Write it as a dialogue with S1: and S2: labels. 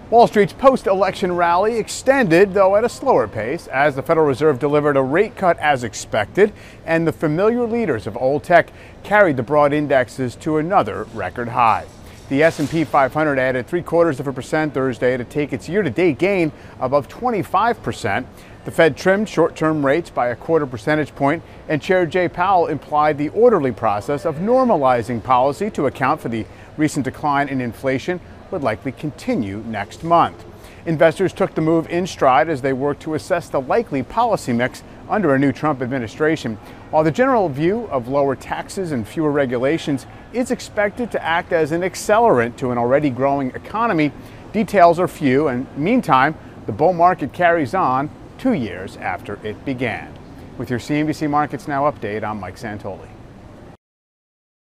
S1: Wall Street's post-election rally extended, though at a slower pace, as the Federal Reserve delivered a rate cut as expected, and the familiar leaders of old tech carried the broad indexes to another record high. The S&P 500 added 0.75% Thursday to take its year-to-date gain above 25%. The Fed trimmed short-term rates by a 0.25 percentage point, and Chair Jay Powell implied the orderly process of normalizing policy to account for the recent decline in inflation would likely continue next month. Investors took the move in stride as they worked to assess the likely policy mix under a new Trump administration, while the general view of lower taxes and fewer regulations is expected to act as an accelerant to an already growing economy. Details are few, and meantime, the bull market carries on 2 years after it began. With your CNBC Markets Now update, I'm Mike Santoli.